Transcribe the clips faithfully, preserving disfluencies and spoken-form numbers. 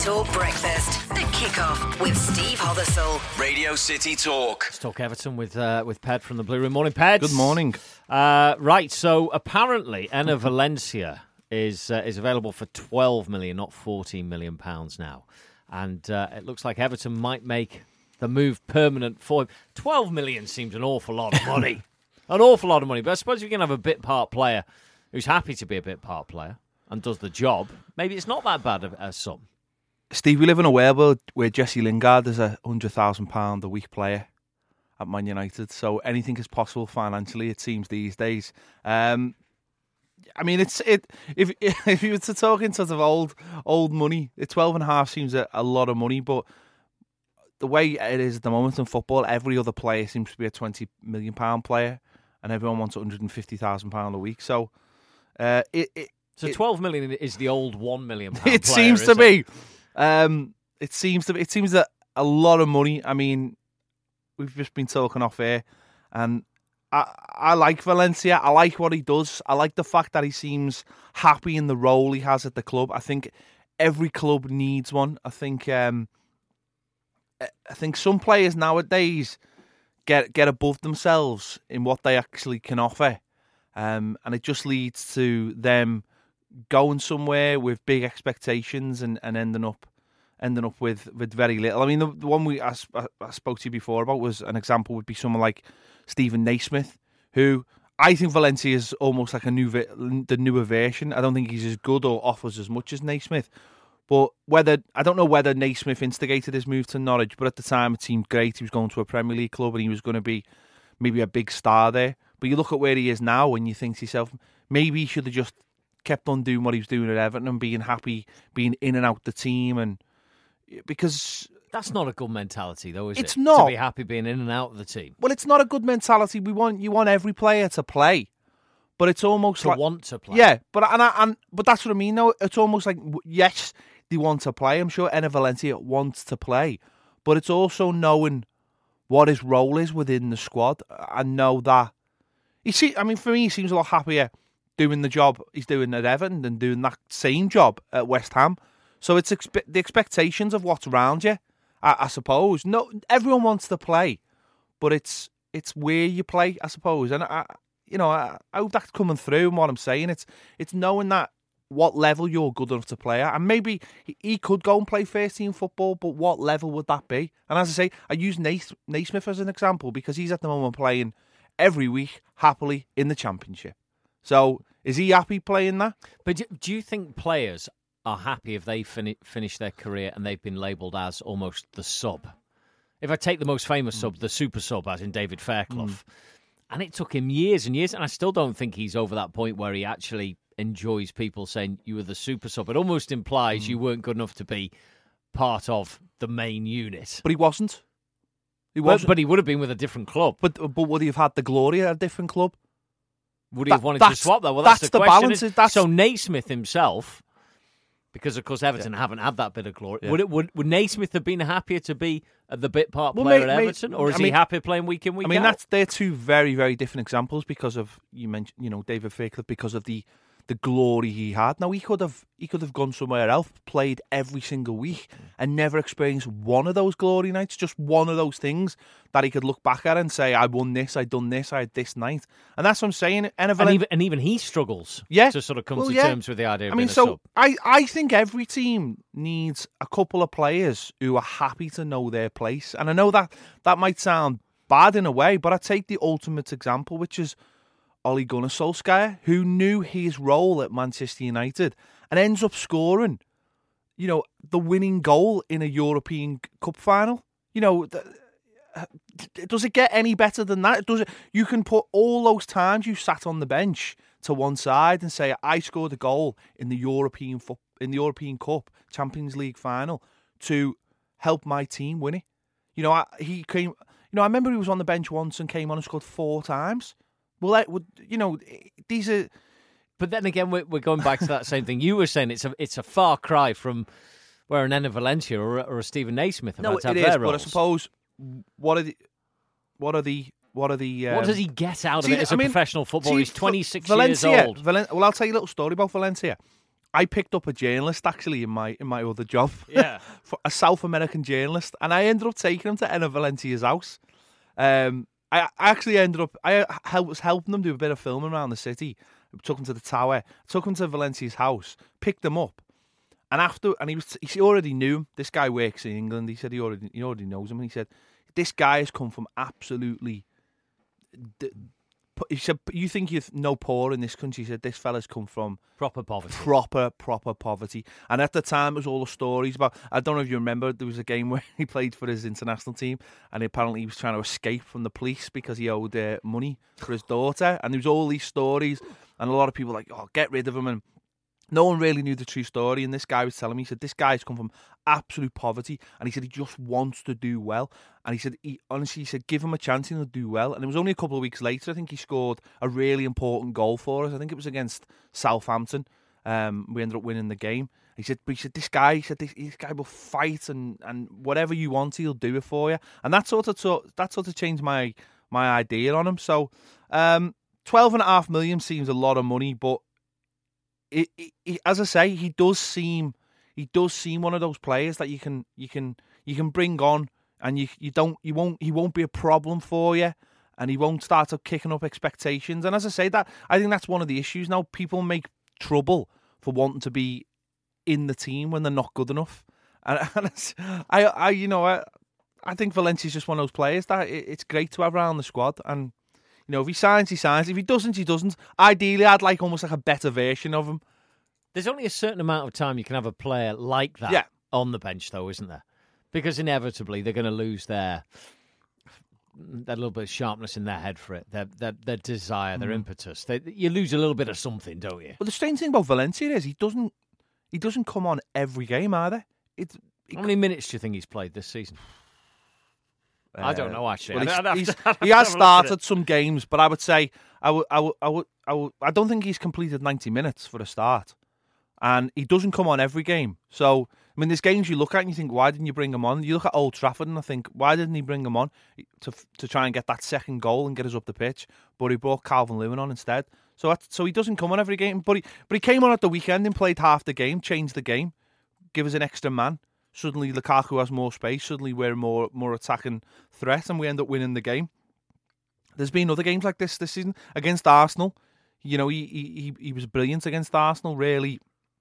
Talk Breakfast. The Kickoff with Steve Hothersall. Radio City Talk. Let's talk Everton with uh, with Ped from the Blue Room. Morning, Ped. Good morning. Uh, right, so apparently Enner Valencia is uh, is available for twelve million, not fourteen million pounds now, and uh, it looks like Everton might make the move permanent for him. twelve million seems an awful lot of money, an awful lot of money. But I suppose you can have a bit part player who's happy to be a bit part player and does the job. Maybe it's not that bad a, a sum. Steve, we live in a world where Jesse Lingard is a one hundred thousand pounds a week player at Man United, so anything is possible financially, it seems, these days. Um, I mean, it's it. If if you were to talk in sort of old old money, twelve and a half seems a, a lot of money, but the way it is at the moment in football, every other player seems to be a twenty million pounds player, and everyone wants one hundred fifty thousand pounds a week. So, uh, it, it so it, twelve million is the old one million pound It player, seems to is be. It? Um, it seems to be. It seems that a lot of money. I mean, we've just been talking off air, and I, I like Valencia. I like what he does. I like the fact that he seems happy in the role he has at the club. I think every club needs one. I think. Um, I think some players nowadays get get above themselves in what they actually can offer, um, and it just leads to them going somewhere with big expectations and, and ending up ending up with, with very little. I mean, the, the one we I, I spoke to you before about was an example would be someone like Stephen Naismith, who I think Valencia is almost like a new the newer version. I don't think he's as good or offers as much as Naismith. But whether I don't know whether Naismith instigated his move to Norwich, but at the time it seemed great. He was going to a Premier League club and he was going to be maybe a big star there. But you look at where he is now and you think to yourself, maybe he should have just kept on doing what he was doing at Everton and being happy, being in and out the team, and because that's not a good mentality, though, is it's it? It's not to be happy being in and out of the team. Well, it's not a good mentality. We want you want every player to play, but it's almost to like want to play. Yeah, but and I, and but that's what I mean. Though it's almost like yes, they want to play. I'm sure Enner Valencia wants to play, but it's also knowing what his role is within the squad and know that you see. I mean, for me, he seems a lot happier doing the job he's doing at Everton than doing that same job at West Ham. So it's expe- the expectations of what's around you, I, I suppose. No, everyone wants to play, but it's it's where you play, I suppose. And I, you know, I, I hope that's coming through in what I'm saying. It's it's knowing that what level you're good enough to play at, and maybe he, he could go and play first team football, but what level would that be? And as I say, I use Nath- Naismith as an example because he's at the moment playing every week happily in the Championship. So, is he happy playing that? But do, do you think players are happy if they fin- finish their career and they've been labelled as almost the sub? If I take the most famous mm. sub, the super sub, as in David Fairclough, mm. and it took him years and years, and I still don't think he's over that point where he actually enjoys people saying you were the super sub. It almost implies mm. you weren't good enough to be part of the main unit. But he wasn't. He wasn't. But, but he would have been with a different club. But but would he have had the glory at a different club? Would he that, have wanted to swap that? Well, that's, that's the, the question. balance. That's... So Naismith himself, because of course Everton yeah. haven't had that bit of glory, yeah. would, it, would would Naismith have been happier to be the bit part player well, mate, at Everton, mate, or is I he mean, happy playing week in week out? I mean, out? that's they're two very very different examples because of you mentioned you know David Fairclough because of the. the glory he had. Now he could have he could have gone somewhere else, played every single week, and never experienced one of those glory nights. Just one of those things that he could look back at and say, "I won this, I done this, I had this night." And that's what I'm saying. And, and even and even he struggles, yeah. to sort of come well, to yeah. terms with the idea. Of I mean, being a so sub. I I think every team needs a couple of players who are happy to know their place. And I know that that might sound bad in a way, but I take the ultimate example, which is Ole Gunnar Solskjaer, who knew his role at Manchester United and ends up scoring, you know, the winning goal in a European Cup final. You know, does it get any better than that? Does it? You can put all those times you sat on the bench to one side and say, I scored a goal in the European in the European Cup Champions League final to help my team win it. You know, I, he came. You know, I remember he was on the bench once and came on and scored four times. Well, that would you know these are, but then again, we're, we're going back to that same thing you were saying. It's a it's a far cry from where an Enner Valencia or, or a Stephen Naismith have no, had to have it their is. roles. But I suppose what are the what are the what are the um, what does he get out of see, it as I a mean, professional footballer? see, He's twenty-six Valencia, years old. Valen- well, I'll tell you a little story about Valencia. I picked up a journalist actually in my in my other job. Yeah. For a South American journalist, and I ended up taking him to Enner Valencia's house. Um, I, I actually ended up I help, was helping them do a bit of filming around the city. Took him to the tower, took him to Valencia's house, picked him up, and after and he was he already knew him. This guy works in England. He said he already he already knows him, and he said this guy has come from absolutely. He said, "You think you're no poor in this country?" He said, "This fella's come from proper poverty, proper proper poverty." And at the time, it was all the stories about. I don't know if you remember. There was a game where he played for his international team, and apparently he was trying to escape from the police because he owed uh, money for his daughter. And there was all these stories, and a lot of people were like, "Oh, get rid of him." And no one really knew the true story. And this guy was telling me, he said, "This guy's come from absolute poverty," and he said he just wants to do well. And he said, he honestly, he said, give him a chance and he'll do well. And it was only a couple of weeks later, I think he scored a really important goal for us. I think it was against Southampton. Um, we ended up winning the game. He said, but he said, this guy, he said, this, this guy will fight and, and whatever you want, he'll do it for you. And that sort of that sort of changed my my idea on him. So, um, twelve and a half million seems a lot of money, but it, it, it, as I say, he does seem he does seem one of those players that you can you can you can bring on. And you you don't you won't he won't be a problem for you, and he won't start up kicking up expectations. And as I say that, I think that's one of the issues now. People make trouble for wanting to be in the team when they're not good enough. And, and it's, I I you know I I think Valencia's just one of those players that it, it's great to have around the squad. And you know if he signs, he signs. If he doesn't, he doesn't. Ideally, I'd like almost like a better version of him. There's only a certain amount of time you can have a player like that yeah. on the bench, though, isn't there? Because inevitably they're going to lose their that little bit of sharpness in their head for it, their their, their desire, their mm. impetus. They, you lose a little bit of something, don't you? But the strange thing about Valencia is he doesn't he doesn't come on every game either. It's, it, How many minutes do you think he's played this season? Uh, I don't know actually. Well, I'd, he's, I'd, he's, I'd he has started some games, but I would say I would I would I would I, would, I don't think he's completed ninety minutes for a start, and he doesn't come on every game. So. I mean, there's games you look at and you think, why didn't you bring him on? You look at Old Trafford and I think, why didn't he bring him on to to try and get that second goal and get us up the pitch? But he brought Calvert-Lewin on instead. So that's, so he doesn't come on every game. But he, but he came on at the weekend and played half the game, changed the game, give us an extra man. Suddenly Lukaku has more space. Suddenly we're more more attacking threat and we end up winning the game. There's been other games like this this season against Arsenal. You know, he he he was brilliant against Arsenal, really...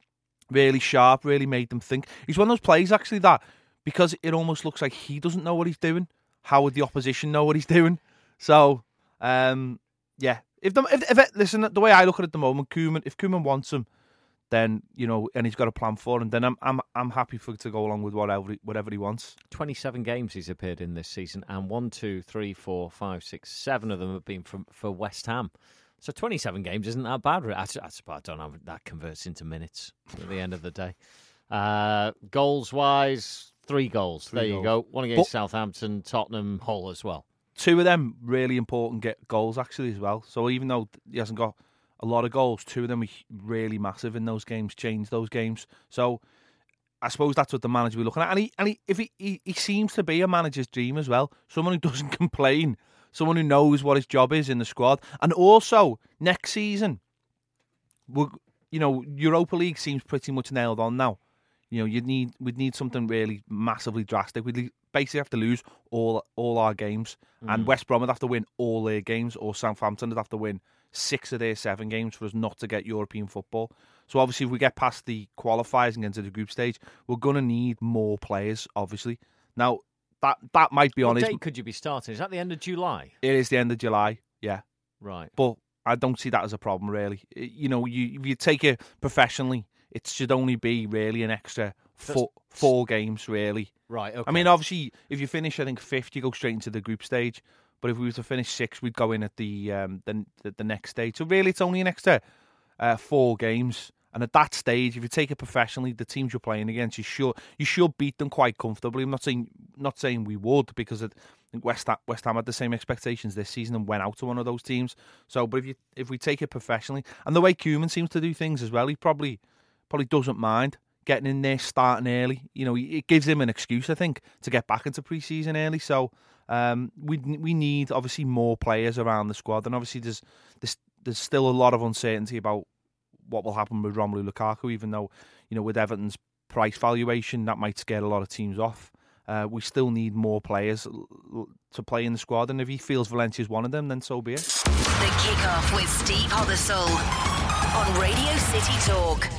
Really sharp, really made them think. He's one of those players, actually, that because it almost looks like he doesn't know what he's doing, how would the opposition know what he's doing? So, um, yeah. If, the, if, if it, listen, the way I look at it at the moment, Koeman, if Koeman wants him, then, you know, and he's got a plan for him, then I'm I'm I'm happy for to go along with whatever whatever he wants. twenty-seven games he's appeared in this season, and one, two, three, four, five, six, seven of them have been from for West Ham. So twenty-seven games isn't that bad. I, I, I don't know that converts into minutes at the end of the day. Uh, goals-wise, three goals. Three there you goals. go. One against but, Southampton, Tottenham, Hull as well. Two of them really important get goals, actually, as well. So even though he hasn't got a lot of goals, two of them were really massive in those games, changed those games. So I suppose that's what the manager will be looking at. And he, and he, if he, he, he seems to be a manager's dream as well. Someone who doesn't complain. Someone who knows what his job is in the squad. And also, next season, we're, you know, Europa League seems pretty much nailed on now. You know, you'd need we'd need something really massively drastic. We'd basically have to lose all all our games. Mm. And West Brom would have to win all their games, or Southampton would have to win six of their seven games for us not to get European football. So obviously, if we get past the qualifiers and get into the group stage, we're going to need more players, obviously. Now, That that might be what on his... What date could you be starting? Is that the end of July? It is the end of July, yeah. Right. But I don't see that as a problem, really. You know, you if you take it professionally, it should only be really an extra four, four games, really. Right, okay. I mean, obviously, if you finish, I think, fifth, you go straight into the group stage. But if we were to finish sixth, we'd go in at the um, the, the, the next stage. So really, it's only an extra uh, four games. And at that stage, if you take it professionally, the teams you're playing against, you should you should beat them quite comfortably. I'm not saying not saying we would, because I think West Ham, West Ham had the same expectations this season and went out to one of those teams. So, but if you if we take it professionally, and the way Koeman seems to do things as well, he probably probably doesn't mind getting in there, starting early. You know, it gives him an excuse, I think, to get back into pre-season early. So um, we we need obviously more players around the squad, and obviously there's there's there's still a lot of uncertainty about what will happen with Romelu Lukaku, even though, you know, with Everton's price valuation, that might scare a lot of teams off. Uh, we still need more players to play in the squad, and if he feels Valencia's one of them, then so be it. The Kickoff with Steve Hothersall on Radio City Talk.